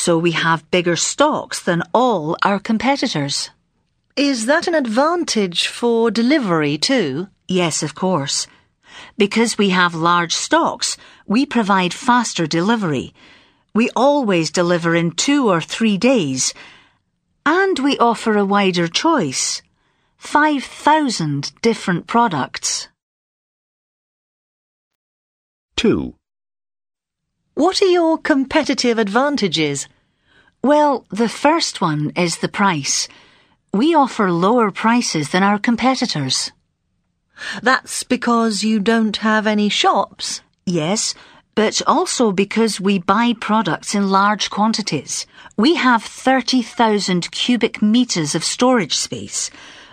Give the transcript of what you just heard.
so we have bigger stocks than all our competitors. Is that an advantage for delivery too? Yes, of course. Because we have large stocks, we provide faster delivery. We always deliver in 2 or 3 days. And we offer a wider choice. 5,000 different products. 2. What are your competitive advantages? Well, the first one is the price. We offer lower prices than our competitors. That's because you don't have any shops? Yes, but also because we buy products in large quantities. We have 30,000 cubic meters of storage space.